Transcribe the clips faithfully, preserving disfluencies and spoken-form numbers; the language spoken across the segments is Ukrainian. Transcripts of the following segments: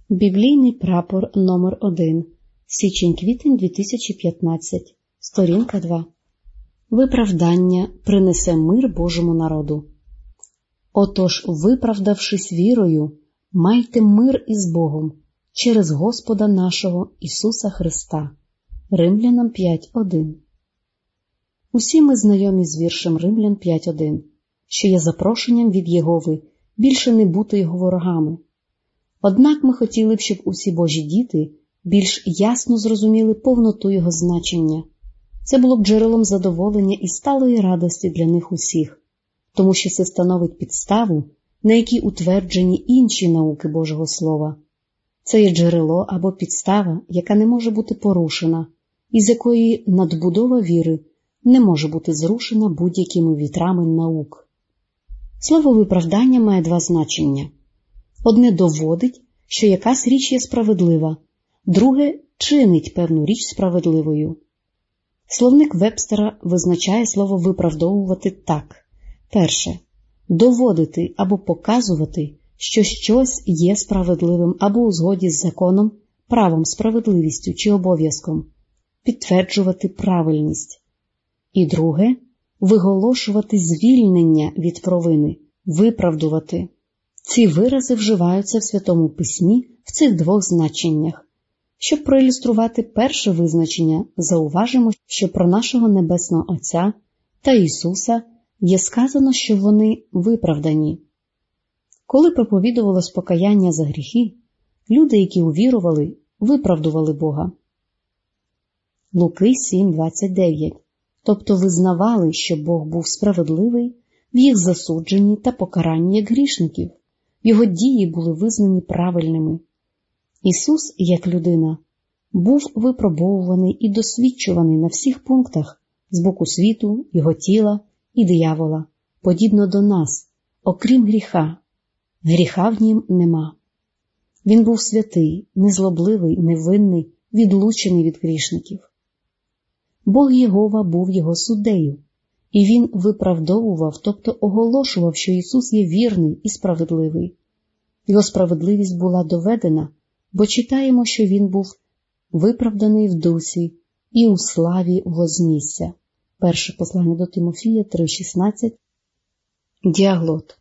Біблійний прапор номер один. Січень-квітень дві тисячі п'ятнадцять. Сторінка два. Виправдання принесе мир Божому народу. Отож, виправдавшись вірою, майте мир із Богом через Господа нашого Ісуса Христа. Римлянам п'ять один. Усі ми знайомі з віршем Римлян п'ять один, що є запрошенням від Єгови більше не бути його ворогами. Однак ми хотіли б, щоб усі Божі діти більш ясно зрозуміли повноту його значення. Це було б джерелом задоволення і сталої радості для них усіх, тому що це становить підставу, на якій утверджені інші науки Божого Слова. Це є джерело або підстава, яка не може бути порушена, і з якої надбудова віри не може бути зрушена будь-якими вітрами наук. Слово «виправдання» має два значення. Одне доводить, що якась річ є справедлива, друге чинить певну річ справедливою. Словник Вебстера визначає слово «виправдовувати» так. Перше. Доводити або показувати, що щось є справедливим або у згоді з законом, правом, справедливістю чи обов'язком. Підтверджувати правильність. І друге – виголошувати звільнення від провини, виправдувати. Ці вирази вживаються в Святому Письмі в цих двох значеннях. Щоб проілюструвати перше визначення, зауважимо, що про нашого Небесного Отця та Ісуса є сказано, що вони виправдані. Коли проповідувалось покаяння за гріхи, люди, які увірували, виправдували Бога. Луки сім двадцять дев'ять. Тобто визнавали, що Бог був справедливий в їх засудженні та покаранні як грішників. Його дії були визнані правильними. Ісус, як людина, був випробовуваний і досвідчуваний на всіх пунктах з боку світу, його тіла і диявола, подібно до нас, окрім гріха. Гріха в нім нема. Він був святий, незлобливий, невинний, відлучений від грішників. Бог Єгова був його суддею, і він виправдовував, тобто оголошував, що Ісус є вірний і справедливий. Його справедливість була доведена, бо читаємо, що він був виправданий в дусі і у славі вознісся. Перше послання до Тимофія три шістнадцять. Діаглот.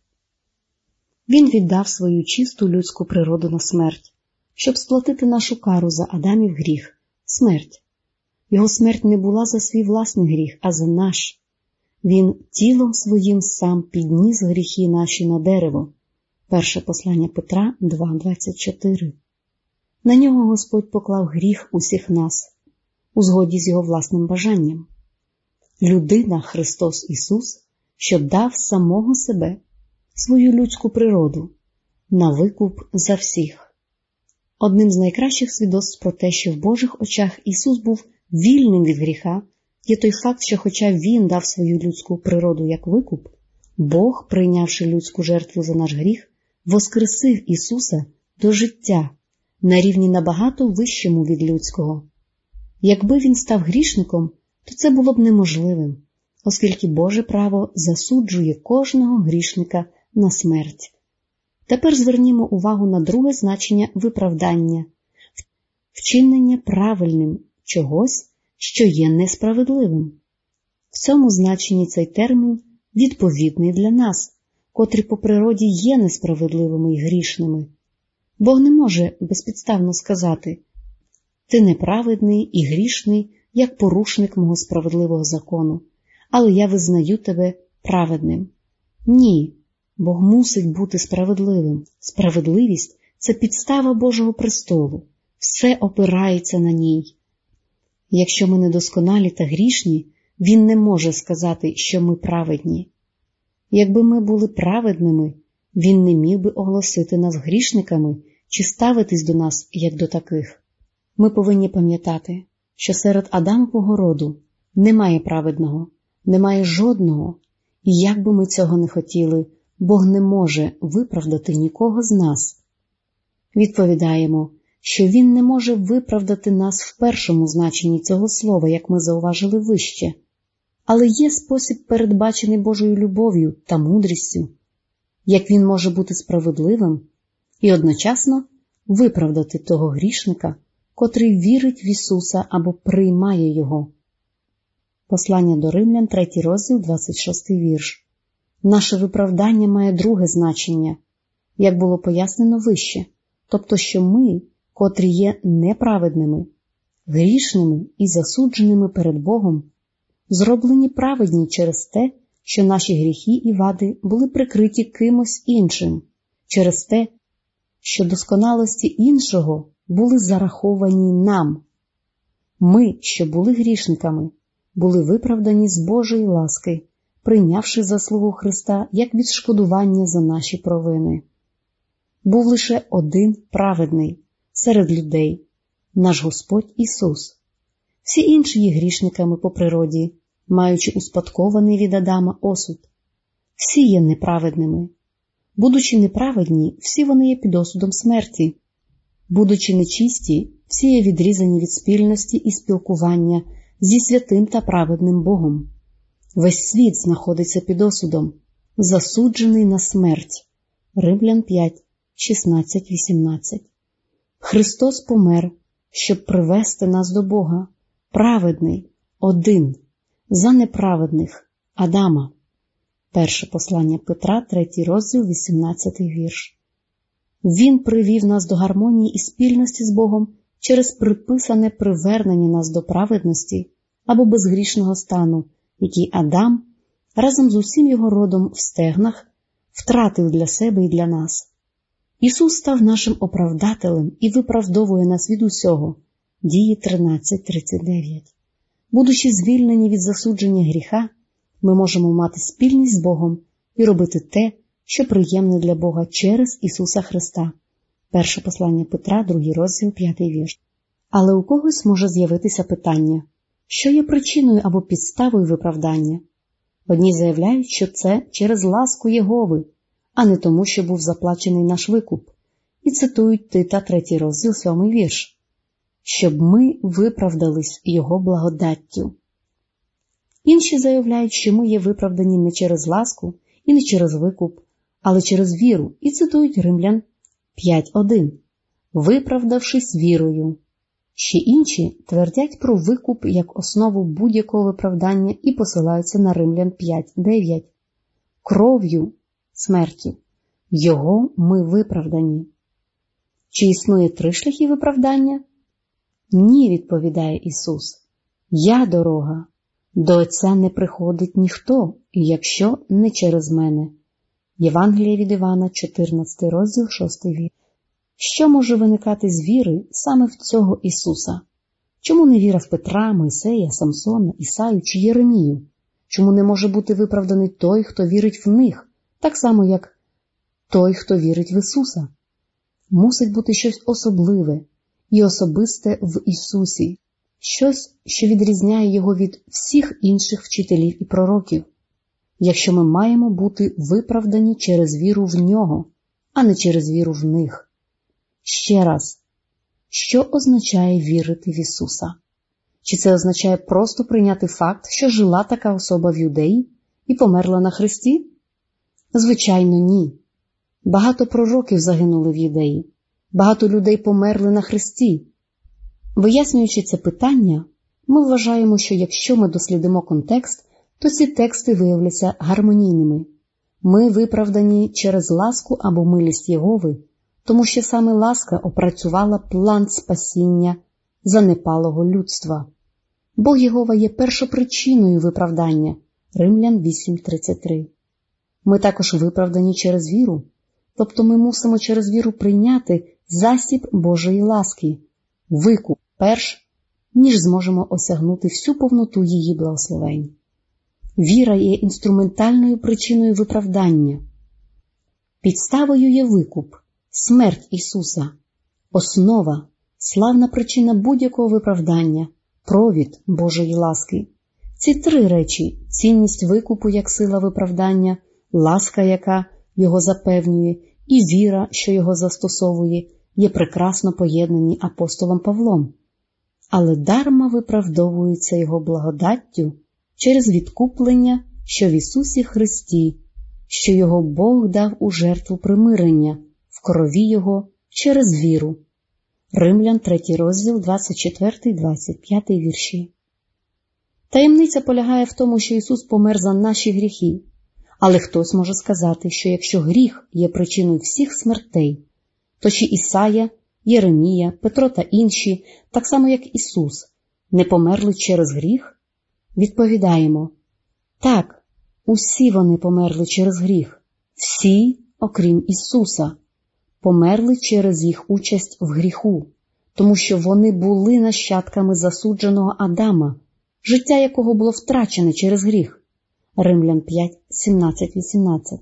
Він віддав свою чисту людську природу на смерть, щоб сплатити нашу кару за Адамів гріх – смерть. Його смерть не була за свій власний гріх, а за наш. Він тілом своїм сам підніс гріхи наші на дерево. Перше послання Петра два двадцять чотири. На нього Господь поклав гріх усіх нас, у згоді з його власним бажанням. Людина, Христос Ісус, що дав самого себе, свою людську природу, на викуп за всіх. Одним з найкращих свідоцтв про те, що в Божих очах Ісус був вільним від гріха, є той факт, що хоча Він дав свою людську природу як викуп, Бог, прийнявши людську жертву за наш гріх, воскресив Ісуса до життя на рівні набагато вищому від людського. Якби Він став грішником, то це було б неможливим, оскільки Боже право засуджує кожного грішника на смерть. Тепер звернімо увагу на друге значення виправдання – вчинення правильним чогось, що є несправедливим. В цьому значенні цей термін відповідний для нас, котрі по природі є несправедливими і грішними. Бог не може безпідставно сказати: «Ти неправедний і грішний, як порушник мого справедливого закону, але я визнаю тебе праведним». Ні, Бог мусить бути справедливим. Справедливість – це підстава Божого престолу. Все опирається на ній. Якщо ми недосконалі та грішні, Він не може сказати, що ми праведні. Якби ми були праведними, Він не міг би оголосити нас грішниками чи ставитись до нас, як до таких. Ми повинні пам'ятати, що серед Адамового роду немає праведного, немає жодного, і як би ми цього не хотіли, Бог не може виправдати нікого з нас. Відповідаємо, що Він не може виправдати нас в першому значенні цього слова, як ми зауважили вище, але є спосіб, передбачений Божою любов'ю та мудрістю, як Він може бути справедливим і одночасно виправдати того грішника, котрий вірить в Ісуса або приймає Його. Послання до Римлян, третій розділ, двадцять шостий вірш. Наше виправдання має друге значення, як було пояснено вище, тобто, що ми, котрі є неправедними, грішними і засудженими перед Богом, зроблені праведні через те, що наші гріхи і вади були прикриті кимось іншим, через те, що досконалості іншого були зараховані нам. Ми, що були грішниками, були виправдані з Божої ласки, прийнявши заслугу Христа як відшкодування за наші провини. Був лише один праведний серед людей, наш Господь Ісус. Всі інші є грішниками по природі, маючи успадкований від Адама осуд. Всі є неправедними. Будучи неправедні, всі вони є під осудом смерті. Будучи нечисті, всі є відрізані від спільності і спілкування зі святим та праведним Богом. Весь світ знаходиться під осудом, засуджений на смерть. Римлян п'ять, шістнадцять вісімнадцять. Христос помер, щоб привести нас до Бога, праведний, один, за неправедних, Адама. Перше послання Петра, третій розділ, вісімнадцятий вірш. Він привів нас до гармонії і спільності з Богом через приписане привернення нас до праведності або безгрішного стану, який Адам разом з усім його родом в стегнах втратив для себе і для нас. Ісус став нашим оправдателем і виправдовує нас від усього. Дії тринадцять тридцять дев'ять. Будучи звільнені від засудження гріха, ми можемо мати спільність з Богом і робити те, що приємне для Бога через Ісуса Христа. Перше послання Петра, другий розділ, п'ятий вірш. Але у когось може з'явитися питання, що є причиною або підставою виправдання. Одні заявляють, що це через ласку Єгови, а не тому, що був заплачений наш викуп, і цитують Тита, третій розділ, сьомий вірш, щоб ми виправдались Його благодаттю. Інші заявляють, що ми є виправдані не через ласку і не через викуп, але через віру, і цитують Римлян п'ять один, виправдавшись вірою. Ще інші твердять про викуп як основу будь-якого виправдання і посилаються на Римлян п'ять дев'ять. Кров'ю, смертю, Його ми виправдані. Чи існує три шляхи виправдання? Ні, відповідає Ісус. Я дорога. До Отця не приходить ніхто, якщо не через мене. Євангеліє від Івана, чотирнадцятий розділ, шостий вірш. Що може виникати з віри саме в цього Ісуса? Чому не віра в Петра, Мойсея, Самсона, Ісаю чи Єремію? Чому не може бути виправданий той, хто вірить в них, так само, як той, хто вірить в Ісуса? Мусить бути щось особливе і особисте в Ісусі, щось, що відрізняє Його від всіх інших вчителів і пророків, якщо ми маємо бути виправдані через віру в Нього, а не через віру в них. Ще раз, що означає вірити в Ісуса? Чи це означає просто прийняти факт, що жила така особа в Юдеї і померла на хресті? Звичайно, ні. Багато пророків загинули в Юдеї, багато людей померли на хресті. Вияснюючи це питання, ми вважаємо, що якщо ми дослідимо контекст, то ці тексти виявляться гармонійними. Ми виправдані через ласку або милість Єгови, тому що саме ласка опрацювала план спасіння занепалого людства. Бог Єгова є першопричиною виправдання. Римлян вісім тридцять три. Ми також виправдані через віру, тобто ми мусимо через віру прийняти засіб Божої ласки, викуп, перш, ніж зможемо осягнути всю повноту її благословень. Віра є інструментальною причиною виправдання. Підставою є викуп, смерть Ісуса, основа, славна причина будь-якого виправдання, провід Божої ласки. Ці три речі – цінність викупу як сила виправдання, ласка, яка його запевнює, і віра, що його застосовує, є прекрасно поєднані апостолом Павлом. Але дарма виправдовується його благодаттю через відкуплення, що в Ісусі Христі, що його Бог дав у жертву примирення в крові Його через віру. Римлян, третій розділ, двадцять четвертий двадцять п'ятий вірші. Таємниця полягає в тому, що Ісус помер за наші гріхи. Але хтось може сказати, що якщо гріх є причиною всіх смертей, то чи Ісая, Єремія, Петро та інші, так само як Ісус, не померли через гріх? Відповідаємо: так, усі вони померли через гріх, всі, окрім Ісуса, померли через їх участь в гріху, тому що вони були нащадками засудженого Адама, життя якого було втрачене через гріх. Римлян п'ять, сімнадцять вісімнадцять.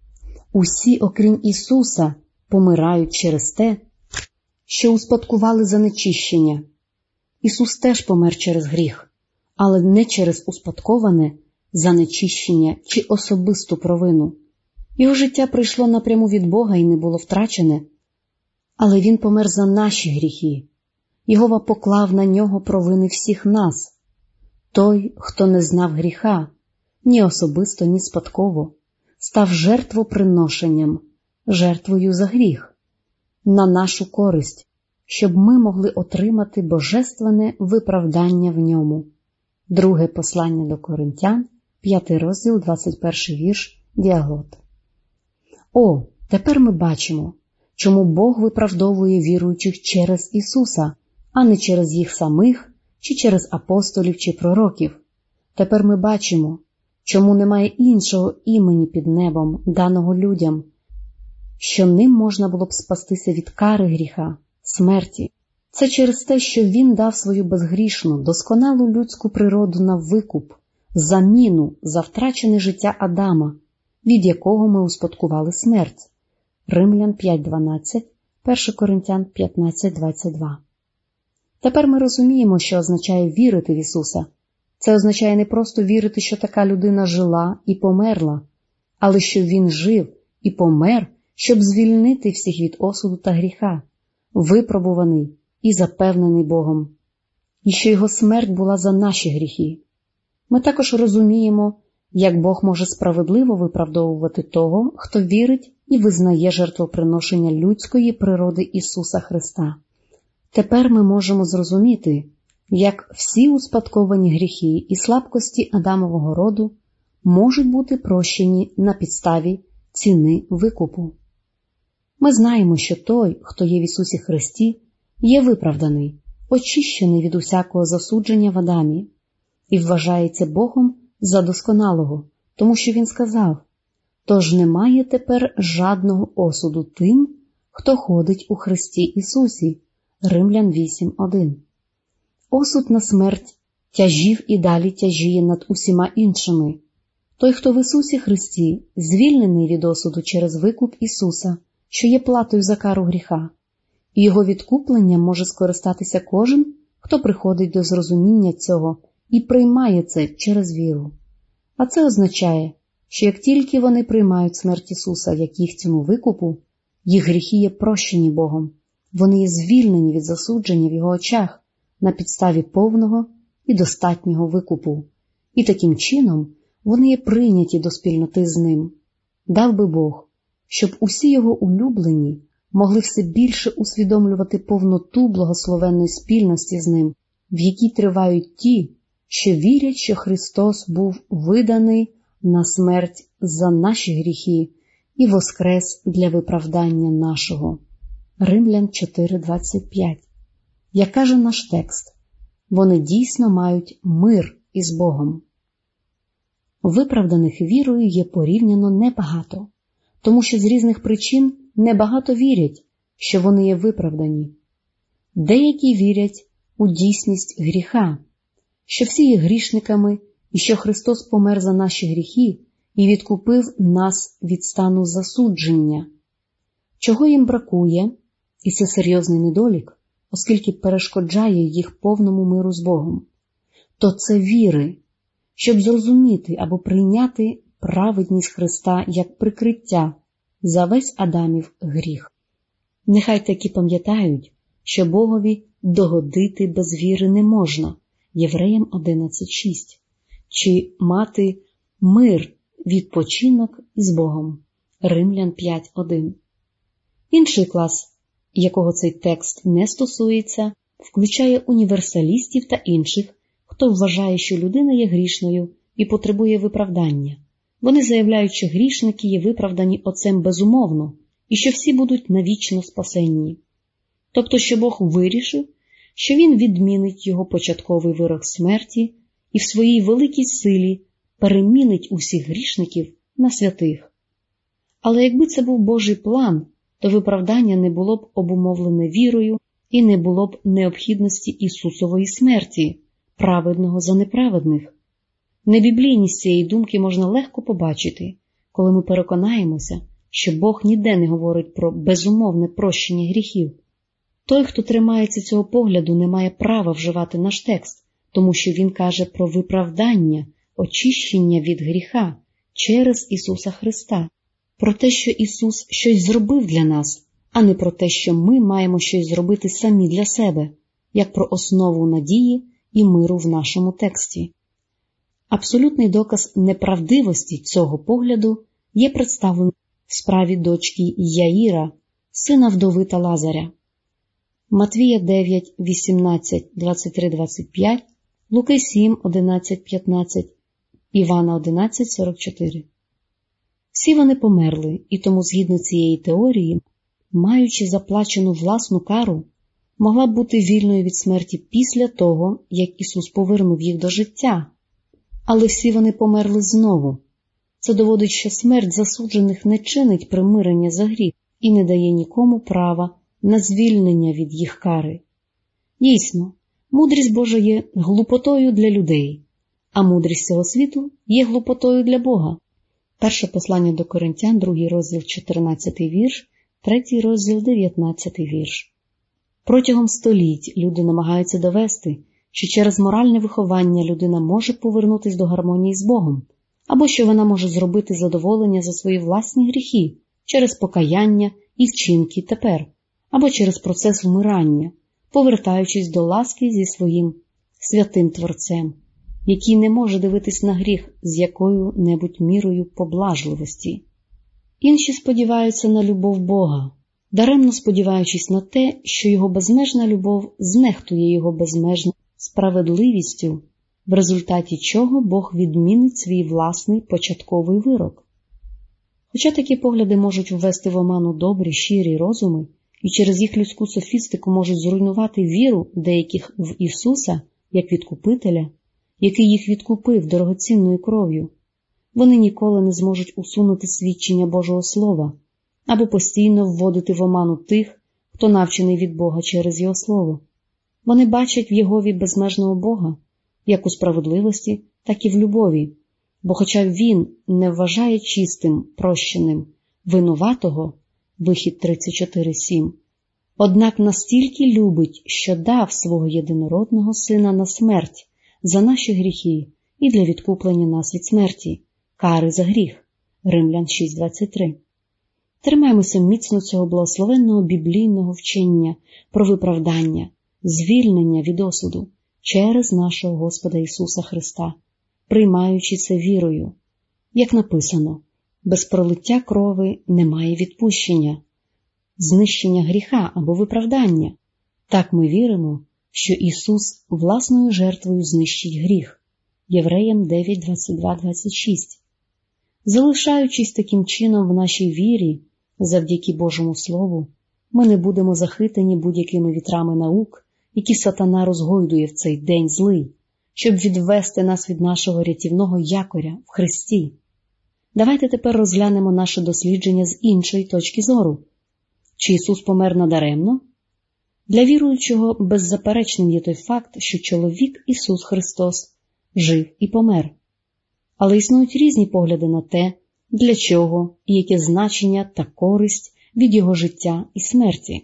Усі, окрім Ісуса, помирають через те, що успадкували занечищення. Ісус теж помер через гріх, але не через успадковане занечищення чи особисту провину. Його життя прийшло напряму від Бога і не було втрачене, але Він помер за наші гріхи. Йегова поклав на нього провини всіх нас. Той, хто не знав гріха, ні особисто, ні спадково, став жертвоприношенням, жертвою за гріх, на нашу користь, щоб ми могли отримати божественне виправдання в ньому. Друге послання до Коринтян, п'ятий розділ, двадцять перший вірш, діаглот. О, тепер ми бачимо, чому Бог виправдовує віруючих через Ісуса, а не через їх самих, чи через апостолів, чи пророків. Тепер ми бачимо, чому немає іншого імені під небом, даного людям, що ним можна було б спастися від кари гріха, смерті. Це через те, що Він дав свою безгрішну, досконалу людську природу на викуп, заміну за втрачене життя Адама, від якого ми успадкували смерть. Римлян п'ять дванадцять, перше Коринтян п'ятнадцять двадцять два. Тепер ми розуміємо, що означає вірити в Ісуса. Це означає не просто вірити, що така людина жила і померла, але що Він жив і помер, щоб звільнити всіх від осуду та гріха, випробуваний і запевнений Богом, і що Його смерть була за наші гріхи. Ми також розуміємо, як Бог може справедливо виправдовувати того, хто вірить і визнає жертвоприношення людської природи Ісуса Христа. Тепер ми можемо зрозуміти, як всі успадковані гріхи і слабкості Адамового роду можуть бути прощені на підставі ціни викупу. Ми знаємо, що той, хто є в Ісусі Христі, є виправданий, очищений від усякого засудження в Адамі і вважається Богом за досконалого, тому що Він сказав: «Тож немає тепер жадного осуду тим, хто ходить у Христі Ісусі». Римлян вісім один. Осуд на смерть тяжів і далі тяжіє над усіма іншими. Той, хто в Ісусі Христі, звільнений від осуду через викуп Ісуса, що є платою за кару гріха, і його відкупленням може скористатися кожен, хто приходить до зрозуміння цього і приймає це через віру. А це означає, що як тільки вони приймають смерть Ісуса як їх ціну викупу, їх гріхи є прощені Богом, вони є звільнені від засудження в Його очах на підставі повного і достатнього викупу, і таким чином вони є прийняті до спільноти з Ним. Дав би Бог, щоб усі Його улюблені могли все більше усвідомлювати повноту благословенної спільності з Ним, в якій тривають ті, що вірять, що Христос був виданий на смерть за наші гріхи і воскрес для виправдання нашого. Римлян чотири двадцять п'ять. Як каже наш текст, вони дійсно мають мир із Богом. Виправданих вірою є порівняно небагато, тому що з різних причин небагато вірять, що вони є виправдані. Деякі вірять у дійсність гріха, що всі є грішниками і що Христос помер за наші гріхи і відкупив нас від стану засудження. Чого їм бракує, і це серйозний недолік, оскільки перешкоджає їх повному миру з Богом, то це віри, щоб зрозуміти або прийняти праведність Христа як прикриття за весь Адамів гріх. Нехай такі пам'ятають, що Богові догодити без віри не можна, Євреям одинадцять шість, чи мати мир, відпочинок із Богом, Римлян п'ять один. Інший клас якого цей текст не стосується, включає універсалістів та інших, хто вважає, що людина є грішною і потребує виправдання. Вони заявляють, що грішники є виправдані Отцем безумовно, і що всі будуть навічно спасенні. Тобто, що Бог вирішив, що Він відмінить його початковий вирок смерті і в своїй великій силі перемінить усіх грішників на святих. Але якби це був Божий план, то виправдання не було б обумовлене вірою і не було б необхідності Ісусової смерті, праведного за неправедних. Небіблійність цієї думки можна легко побачити, коли ми переконаємося, що Бог ніде не говорить про безумовне прощення гріхів. Той, хто тримається цього погляду, не має права вживати наш текст, тому що він каже про виправдання, очищення від гріха через Ісуса Христа, про те, що Ісус щось зробив для нас, а не про те, що ми маємо щось зробити самі для себе, як про основу надії і миру в нашому тексті. Абсолютний доказ неправдивості цього погляду є представлений в справі дочки Яїра, сина вдови та Лазаря. Матвія дев'ять, вісімнадцять, двадцять три, двадцять п'ять, Луки сім, одинадцять, п'ятнадцять, Івана одинадцять, сорок чотири. Всі вони померли, і тому, згідно цієї теорії, маючи заплачену власну кару, могла б бути вільною від смерті після того, як Ісус повернув їх до життя. Але всі вони померли знову. Це доводить, що смерть засуджених не чинить примирення за гріх і не дає нікому права на звільнення від їх кари. Дійсно, мудрість Божа є глупотою для людей, а мудрість цього світу є глупотою для Бога. Перше послання до Коринтян, другий розділ, чотирнадцятий вірш, третій розділ, дев'ятнадцятий вірш. Протягом століть люди намагаються довести, що через моральне виховання людина може повернутися до гармонії з Богом, або що вона може зробити задоволення за свої власні гріхи через покаяння і вчинки тепер, або через процес вмирання, повертаючись до ласки зі своїм святим Творцем, який не може дивитись на гріх з якою-небудь мірою поблажливості. Інші сподіваються на любов Бога, даремно сподіваючись на те, що його безмежна любов знехтує його безмежною справедливістю, в результаті чого Бог відмінить свій власний початковий вирок. Хоча такі погляди можуть ввести в оману добрі, щирі розуми, і через їх людську софістику можуть зруйнувати віру деяких в Ісуса, як відкупителя, який їх відкупив дорогоцінною кров'ю, вони ніколи не зможуть усунути свідчення Божого Слова або постійно вводити в оману тих, хто навчений від Бога через Його Слово. Вони бачать в Єгові безмежного Бога, як у справедливості, так і в любові, бо хоча Він не вважає чистим, прощеним, винуватого, Вихід тридцять чотири сім, однак настільки любить, що дав свого єдинородного Сина на смерть за наші гріхи і для відкуплення нас від смерті, кари за гріх, Римлян шість двадцять три. Тримаємося міцно цього благословенного біблійного вчення про виправдання, звільнення від осуду через нашого Господа Ісуса Христа, приймаючи це вірою. Як написано, без пролиття крови немає відпущення, знищення гріха або виправдання. Так ми віримо, що Ісус власною жертвою знищить гріх. Євреям дев'ять, двадцять два, двадцять шість. Залишаючись таким чином в нашій вірі, завдяки Божому Слову, ми не будемо захитані будь-якими вітрами наук, які сатана розгойдує в цей день злий, щоб відвести нас від нашого рятівного якоря в Христі. Давайте тепер розглянемо наше дослідження з іншої точки зору. Чи Ісус помер надаремно? Для віруючого беззаперечним є той факт, що чоловік Ісус Христос жив і помер. Але існують різні погляди на те, для чого і яке значення та користь від Його життя і смерті.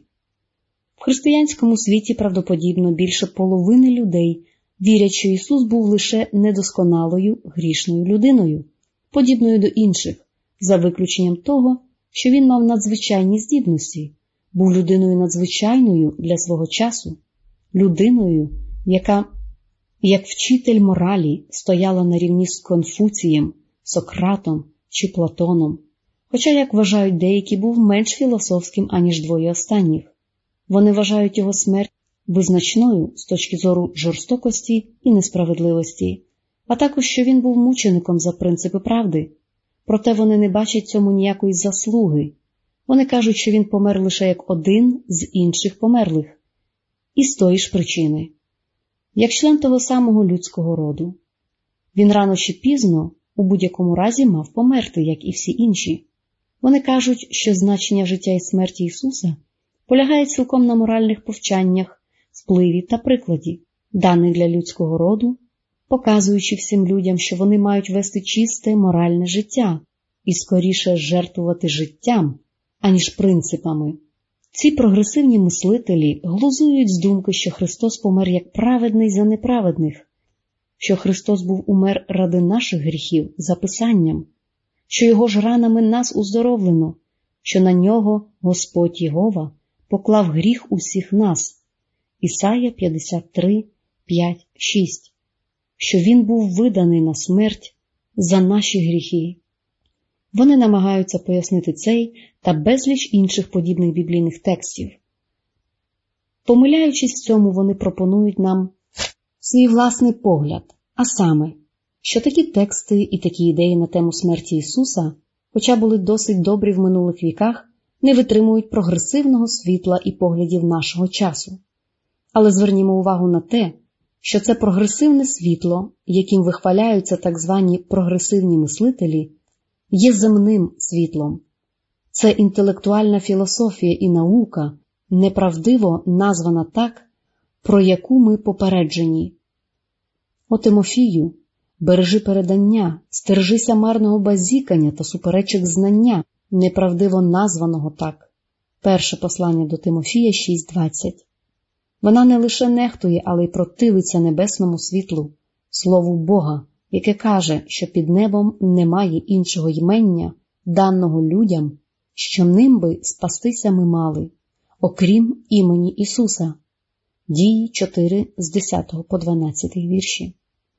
В християнському світі правдоподібно більше половини людей вірять, що Ісус був лише недосконалою грішною людиною, подібною до інших, за виключенням того, що Він мав надзвичайні здібності, був людиною надзвичайною для свого часу, людиною, яка, як вчитель моралі, стояла на рівні з Конфуцієм, Сократом чи Платоном, хоча, як вважають деякі, був менш філософським, аніж двоє останніх. Вони вважають його смерть визначною з точки зору жорстокості і несправедливості, а також, що він був мучеником за принципи правди. Проте вони не бачать цьому ніякої заслуги. Вони кажуть, що він помер лише як один з інших померлих. І з тої ж причини. Як член того самого людського роду. Він рано чи пізно, у будь-якому разі, мав померти, як і всі інші. Вони кажуть, що значення життя і смерті Ісуса полягає цілком на моральних повчаннях, впливі та прикладі, даних для людського роду, показуючи всім людям, що вони мають вести чисте моральне життя і скоріше жертвувати життям, аніж принципами. Ці прогресивні мислителі глузують з думки, що Христос помер як праведний за неправедних, що Христос був умер ради наших гріхів за Писанням, що Його ж ранами нас уздоровлено, що на Нього Господь Єгова поклав гріх усіх нас. Ісая п'ятдесят три, п'ять, шість. Що Він був виданий на смерть за наші гріхи. Вони намагаються пояснити цей та безліч інших подібних біблійних текстів. Помиляючись в цьому, вони пропонують нам свій власний погляд, а саме, що такі тексти і такі ідеї на тему смерті Ісуса, хоча були досить добрі в минулих віках, не витримують прогресивного світла і поглядів нашого часу. Але звернімо увагу на те, що це прогресивне світло, яким вихваляються так звані прогресивні мислителі, є земним світлом. Це інтелектуальна філософія і наука, неправдиво названа так, про яку ми попереджені. О Тимофію, бережи передання, стержися марного базікання та суперечок знання, неправдиво названого так. Перше послання до Тимофія шість двадцять. Вона не лише нехтує, але й противиться небесному світлу, слову Бога, яке каже, що під небом немає іншого ймення, даного людям, що ним би спастися ми мали, окрім імені Ісуса. Дії чотири з десятого по дванадцятий вірші.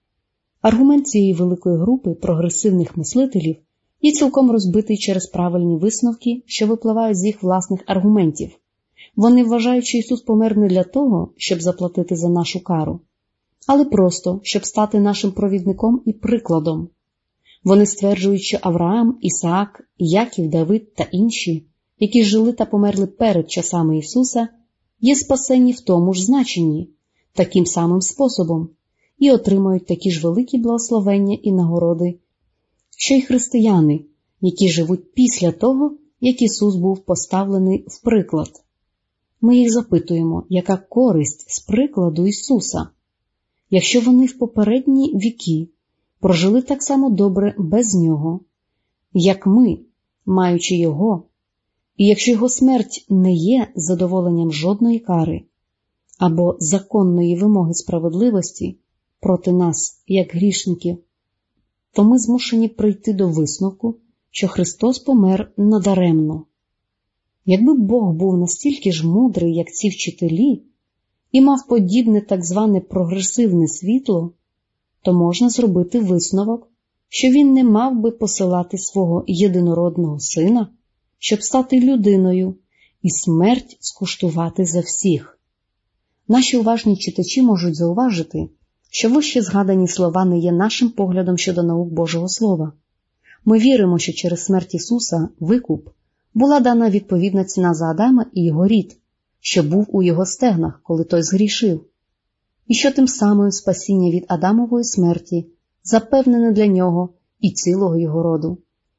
Аргумент цієї великої групи прогресивних мислителів є цілком розбитий через правильні висновки, що випливають з їх власних аргументів. Вони вважають, що Ісус помер не для того, щоб заплатити за нашу кару, але просто, щоб стати нашим провідником і прикладом. Вони стверджують, що Авраам, Ісаак, Яків, Давид та інші, які жили та померли перед часами Ісуса, є спасені в тому ж значенні, таким самим способом, і отримають такі ж великі благословення і нагороди, що й християни, які живуть після того, як Ісус був поставлений в приклад. Ми їх запитуємо, яка користь з прикладу Ісуса, якщо вони в попередні віки прожили так само добре без Нього, як ми, маючи Його, і якщо Його смерть не є задоволенням жодної кари або законної вимоги справедливості проти нас, як грішників, то ми змушені прийти до висновку, що Христос помер надаремно. Якби Бог був настільки ж мудрий, як ці вчителі, і мав подібне так зване прогресивне світло, то можна зробити висновок, що він не мав би посилати свого єдинородного сина, щоб стати людиною і смерть скуштувати за всіх. Наші уважні читачі можуть зауважити, що вище згадані слова не є нашим поглядом щодо наук Божого Слова. Ми віримо, що через смерть Ісуса, викуп, була дана відповідна ціна за Адама і його рід, що був у його стегнах, коли той згрішив, і що тим самим спасіння від Адамової смерті запевнене для нього і цілого його роду.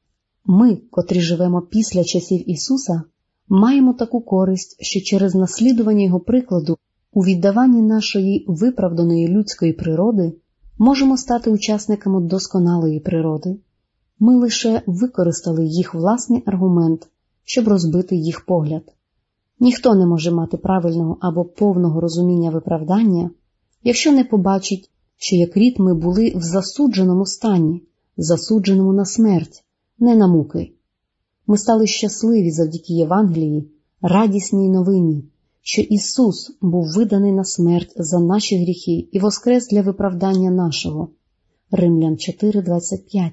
Ми, котрі живемо після часів Ісуса, маємо таку користь, що через наслідування Його прикладу у віддаванні нашої виправданої людської природи можемо стати учасниками досконалої природи. Ми лише використали їх власний аргумент, щоб розбити їх погляд. Ніхто не може мати правильного або повного розуміння виправдання, якщо не побачить, що як рід ми були в засудженому стані, засудженому на смерть, не на муки. Ми стали щасливі завдяки Євангелії, радісній новині, що Ісус був виданий на смерть за наші гріхи і воскрес для виправдання нашого. Римлян чотири двадцять п'ять.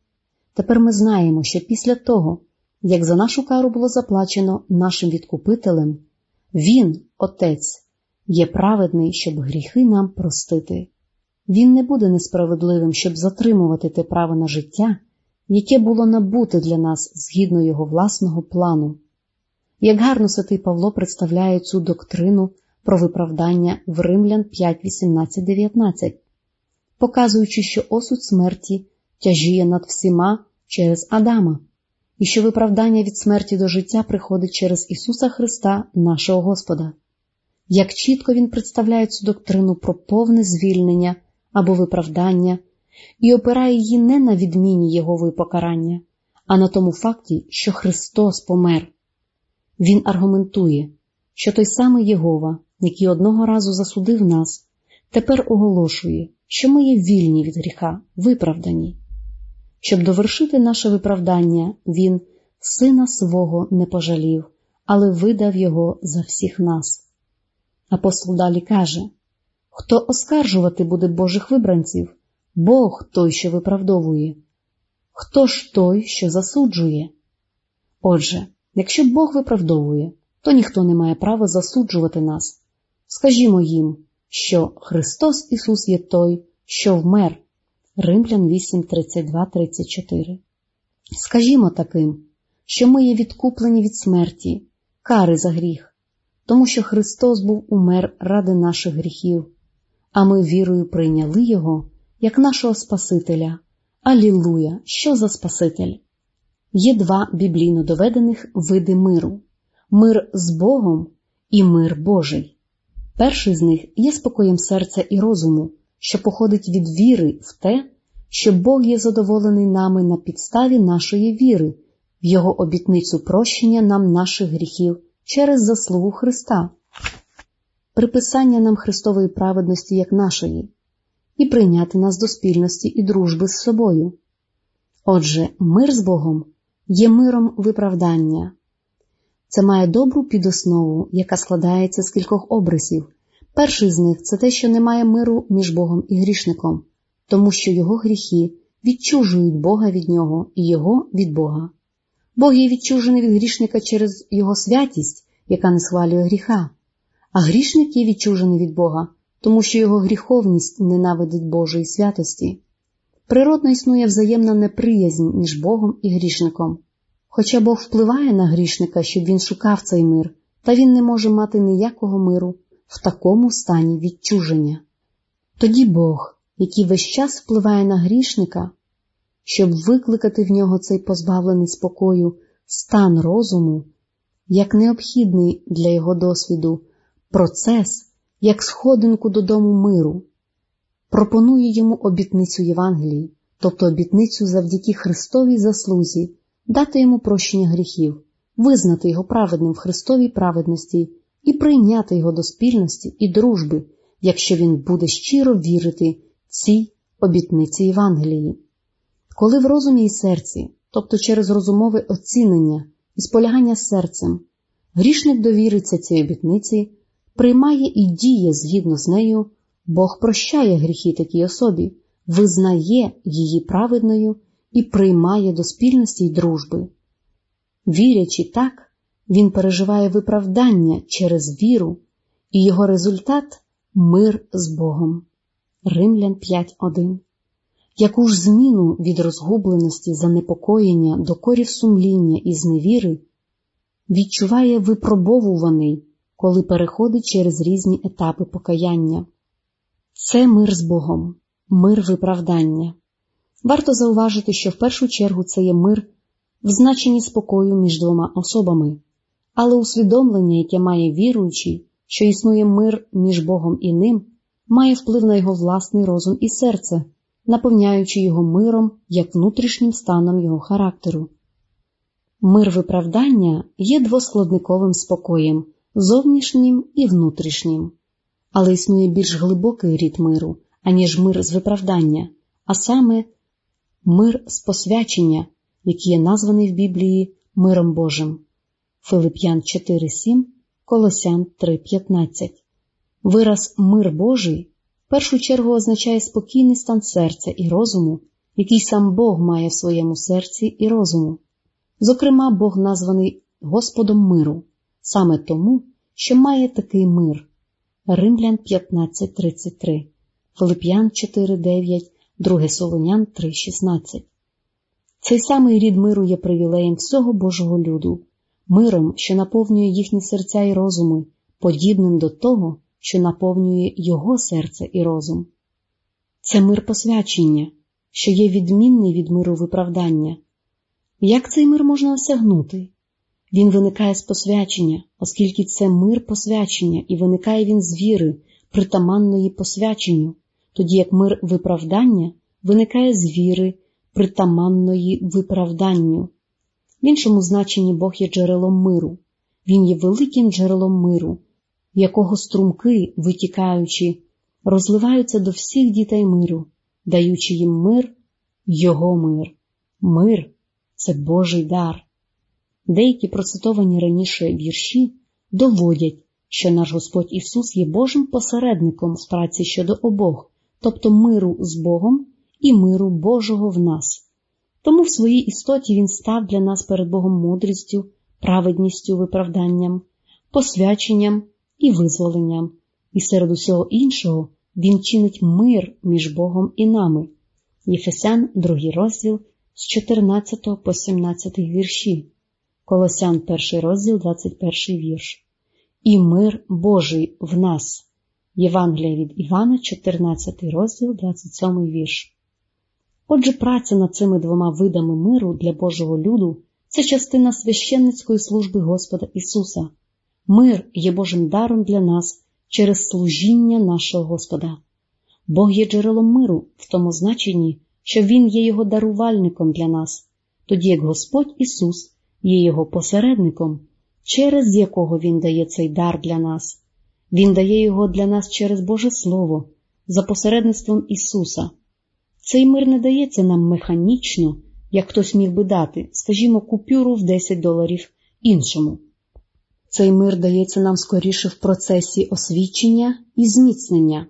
Тепер ми знаємо, що після того, як за нашу кару було заплачено нашим відкупителем, Він, Отець, є праведний, щоб гріхи нам простити. Він не буде несправедливим, щоб затримувати те право на життя, яке було набуте для нас згідно його власного плану. Як гарно святий Павло представляє цю доктрину про виправдання в Римлян п'ять, вісімнадцять, дев'ятнадцять, показуючи, що осуд смерті тяжіє над всіма через Адама, і що виправдання від смерті до життя приходить через Ісуса Христа, нашого Господа. Як чітко він представляє цю доктрину про повне звільнення або виправдання і опирає її не на відміні Єгової покарання, а на тому факті, що Христос помер. Він аргументує, що той самий Єгова, який одного разу засудив нас, тепер оголошує, що ми є вільні від гріха, виправдані. Щоб довершити наше виправдання, він Сина Свого не пожалів, але видав Його за всіх нас. Апостол далі каже: «Хто оскаржувати буде Божих вибранців? Бог той, що виправдовує. Хто ж той, що засуджує?» Отже, якщо Бог виправдовує, то ніхто не має права засуджувати нас. Скажімо їм, що Христос Ісус є той, що вмер. Римлян вісім, тридцять два, тридцять чотири. Скажімо таким, що ми є відкуплені від смерті, кари за гріх, тому що Христос був умер ради наших гріхів, а ми вірою прийняли Його як нашого Спасителя. Алілуя! Що за Спаситель? Є два біблійно доведених види миру – мир з Богом і мир Божий. Перший з них є спокоєм серця і розуму, що походить від віри в те, що Бог є задоволений нами на підставі нашої віри, в Його обітницю прощення нам наших гріхів через заслугу Христа, приписання нам Христової праведності як нашої, і прийняти нас до спільності і дружби з собою. Отже, мир з Богом є миром виправдання. Це має добру підоснову, яка складається з кількох обрисів. Перший з них – це те, що немає миру між Богом і грішником, тому що його гріхи відчужують Бога від нього і його від Бога. Бог є відчужений від грішника через його святість, яка не схвалює гріха, а грішник є відчужений від Бога, тому що його гріховність ненавидить Божої святості. Природно існує взаємна неприязнь між Богом і грішником. Хоча Бог впливає на грішника, щоб він шукав цей мир, та він не може мати ніякого миру в такому стані відчуження. Тоді Бог, який весь час впливає на грішника, щоб викликати в нього цей позбавлений спокою стан розуму, як необхідний для його досвіду процес, як сходинку додому миру, пропонує йому обітницю Євангелії, тобто обітницю завдяки Христовій заслузі, дати йому прощення гріхів, визнати його праведним в Христовій праведності і прийняти його до спільності і дружби, якщо він буде щиро вірити цій обітниці Євангелії. Коли в розумі і серці, тобто через розумове оцінення і сполягання серцем, грішник довіриться цій обітниці, приймає і діє згідно з нею, Бог прощає гріхи такій особі, визнає її праведною і приймає до спільності й дружби. Вірячи так, він переживає виправдання через віру, і його результат – мир з Богом. Римлян п'ять, один. Яку ж зміну від розгубленості, занепокоєння, докорів сумління і зневіри відчуває випробовуваний, коли переходить через різні етапи покаяння. Це мир з Богом, мир виправдання. Варто зауважити, що в першу чергу це є мир в значенні спокою між двома особами, але усвідомлення, яке має віруючий, що існує мир між Богом і ним, має вплив на його власний розум і серце, наповняючи його миром як внутрішнім станом його характеру. Мир виправдання є двоскладниковим спокоєм, зовнішнім і внутрішнім. Але існує більш глибокий рід миру, аніж мир з виправдання, а саме мир з посвячення, який є названий в Біблії миром Божим. Филип'ян чотири, сім, Колосян три, п'ятнадцять. Вираз «мир Божий» в першу чергу означає спокійний стан серця і розуму, який сам Бог має в своєму серці і розуму. Зокрема, Бог названий Господом миру, саме тому, що має такий мир. Римлян п'ятнадцять тридцять три, Филип'ян чотири дев'ять, Друге Солонян три шістнадцять. Цей самий рід миру є привілеєм всього Божого люду, миром, що наповнює їхні серця і розуми, подібним до того, що наповнює його серце і розум. Це мир посвячення, що є відмінний від миру виправдання. Як цей мир можна осягнути? Він виникає з посвячення, оскільки це мир посвячення, і виникає він з віри, притаманної посвяченню, тоді як мир виправдання виникає з віри, притаманної виправданню. В іншому значенні Бог є джерелом миру. Він є великим джерелом миру, якого струмки, витікаючи, розливаються до всіх дітей миру, даючи їм мир, його мир. Мир – це Божий дар. Деякі процитовані раніше вірші доводять, що наш Господь Ісус є Божим посередником в праці щодо обох, тобто миру з Богом і миру Божого в нас. Тому в своїй істоті Він став для нас перед Богом мудрістю, праведністю, виправданням, посвяченням і визволенням. І серед усього іншого Він чинить мир між Богом і нами. Єфесян, другий розділ, з чотирнадцятого по сімнадцятий вірші. Колосян, перший розділ, двадцять перший вірш. І мир Божий в нас. Євангелія від Івана, чотирнадцятий розділ, двадцять сьомий вірш. Отже, праця над цими двома видами миру для Божого люду – це частина священницької служби Господа Ісуса. Мир є Божим даром для нас через служіння нашого Господа. Бог є джерелом миру в тому значенні, що Він є його дарувальником для нас, тоді як Господь Ісус є його посередником, через якого Він дає цей дар для нас. Він дає його для нас через Боже Слово, за посередництвом Ісуса. Цей мир не дається нам механічно, як хтось міг би дати, скажімо, купюру в десять доларів іншому. Цей мир дається нам скоріше в процесі освічення і зміцнення.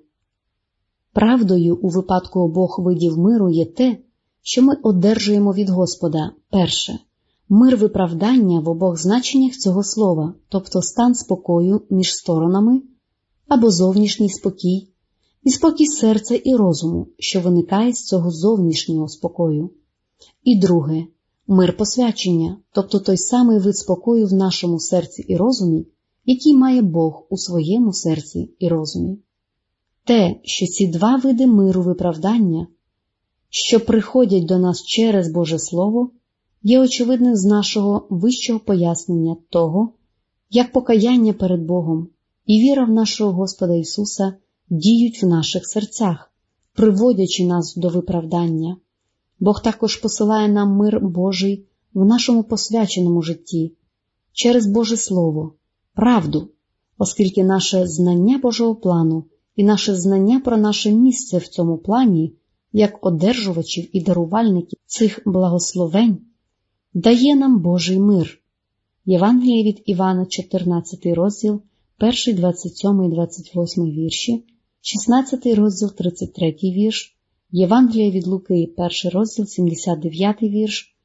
Правдою у випадку обох видів миру є те, що ми одержуємо від Господа. Перше – мир виправдання в обох значеннях цього слова, тобто стан спокою між сторонами або зовнішній спокій, і спокій серця і розуму, що виникає з цього зовнішнього спокою. І друге – мир посвячення, тобто той самий вид спокою в нашому серці і розумі, який має Бог у своєму серці і розумі. Те, що ці два види миру виправдання, що приходять до нас через Боже Слово, є очевидним з нашого вищого пояснення того, як покаяння перед Богом і віра в нашого Господа Ісуса діють в наших серцях, приводячи нас до виправдання. Бог також посилає нам мир Божий в нашому посвяченому житті, через Боже Слово, правду, оскільки наше знання Божого плану і наше знання про наше місце в цьому плані, як одержувачів і дарувальників цих благословень, дає нам Божий мир. Євангеліє від Івана, чотирнадцятий розділ, перший, двадцять сьомий, двадцять восьмий вірші, шістнадцятий розділ, тридцять третій вірш, Євангеліє від Луки, перший розділ, сімдесят дев'ятий вірш,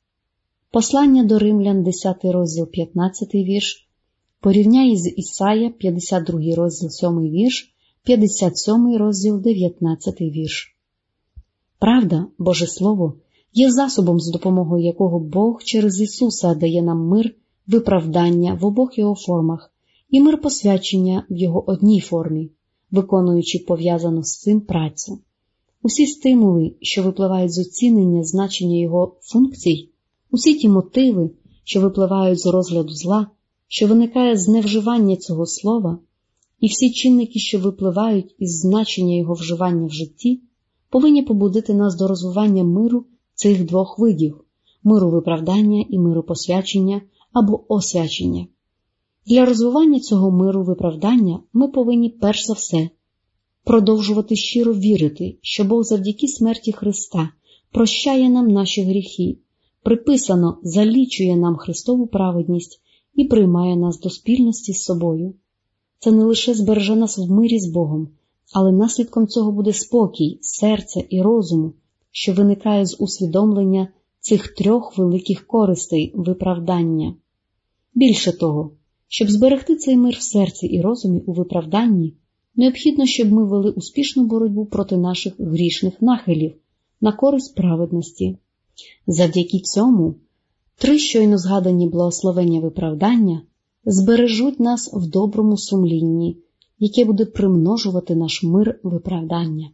Послання до Римлян, десятий розділ, п'ятнадцятий вірш, порівняй з Ісая, п'ятдесят другий розділ, сьомий вірш, п'ятдесят сьомий розділ, дев'ятнадцятий вірш. Правда, Боже Слово, є засобом, з допомогою якого Бог через Ісуса дає нам мир виправдання в обох його формах і мир посвячення в його одній формі, виконуючи пов'язану з цим працю. Усі стимули, що випливають з оцінення значення його функцій, усі ті мотиви, що випливають з розгляду зла, що виникає з невживання цього слова, і всі чинники, що випливають із значення його вживання в житті, повинні побудити нас до розвивання миру цих двох видів – миру виправдання і миру посвячення або освячення. Для розвивання цього миру виправдання ми повинні перш за все продовжувати щиро вірити, що Бог завдяки смерті Христа прощає нам наші гріхи, приписано залічує нам Христову праведність і приймає нас до спільності з собою. Це не лише збереже нас в мирі з Богом, але наслідком цього буде спокій, серця і розуму, що виникає з усвідомлення цих трьох великих користей виправдання. Більше того, Щоб зберегти цей мир в серці і розумі у виправданні, необхідно, щоб ми вели успішну боротьбу проти наших грішних нахилів на користь праведності. Завдяки цьому три щойно згадані благословення виправдання збережуть нас в доброму сумлінні, яке буде примножувати наш мир виправдання.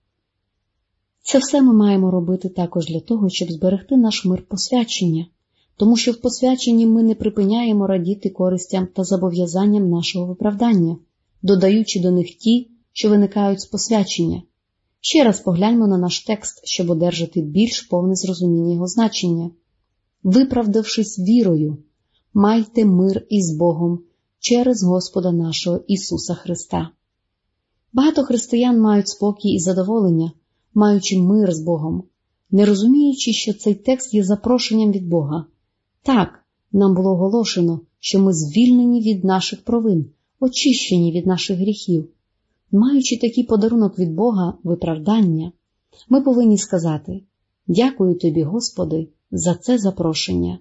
Це все ми маємо робити також для того, щоб зберегти наш мир посвячення, тому що в посвяченні ми не припиняємо радіти користям та зобов'язанням нашого виправдання, додаючи до них ті, що виникають з посвячення. Ще раз погляньмо на наш текст, щоб одержати більш повне зрозуміння його значення. «Виправдавшись вірою, майте мир із Богом через Господа нашого Ісуса Христа». Багато християн мають спокій і задоволення, маючи мир з Богом, не розуміючи, що цей текст є запрошенням від Бога. Так, нам було оголошено, що ми звільнені від наших провин, очищені від наших гріхів. Маючи такий подарунок від Бога, виправдання, ми повинні сказати: «Дякую тобі, Господи, за це запрошення»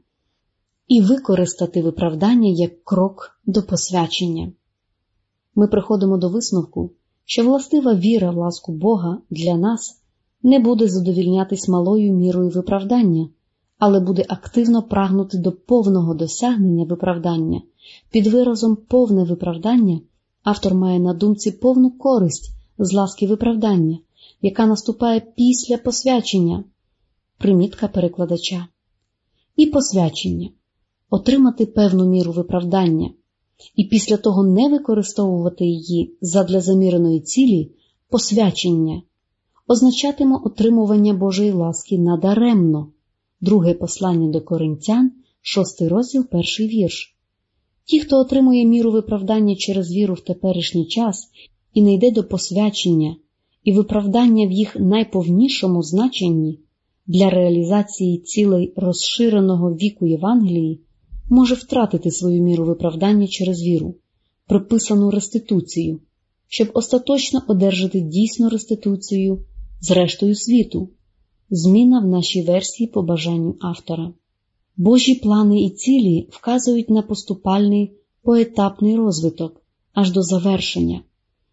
і використати виправдання як крок до посвячення. Ми приходимо до висновку, що властива віра в ласку Бога для нас не буде задовільнятись малою мірою виправдання, але буде активно прагнути до повного досягнення виправдання. Під виразом «повне виправдання» автор має на думці повну користь з ласки виправдання, яка наступає після посвячення. Примітка перекладача. І посвячення – отримати певну міру виправдання, і після того не використовувати її задля заміреної цілі – посвячення, означатиме отримування Божої ласки надаремно. Друге послання до Коринтян, шостий розділ, перший вірш. Ті, хто отримує міру виправдання через віру в теперішній час і не йде до посвячення і виправдання в їх найповнішому значенні для реалізації цілей розширеного віку Євангелії, може втратити свою міру виправдання через віру, приписану реституцію, щоб остаточно одержати дійсну реституцію з рештою світу. Зміна в нашій версії по бажанню автора. Божі плани і цілі вказують на поступальний, поетапний розвиток, аж до завершення.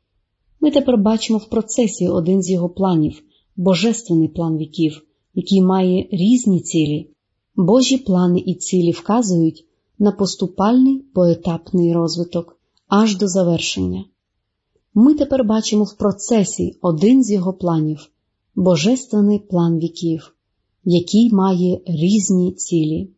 Ми тепер бачимо в процесі один з його планів – божественний план віків, який має різні цілі. Божі плани і цілі вказують на поступальний, поетапний розвиток, аж до завершення. Ми тепер бачимо в процесі один з його планів – божественний план віків, який має різні цілі.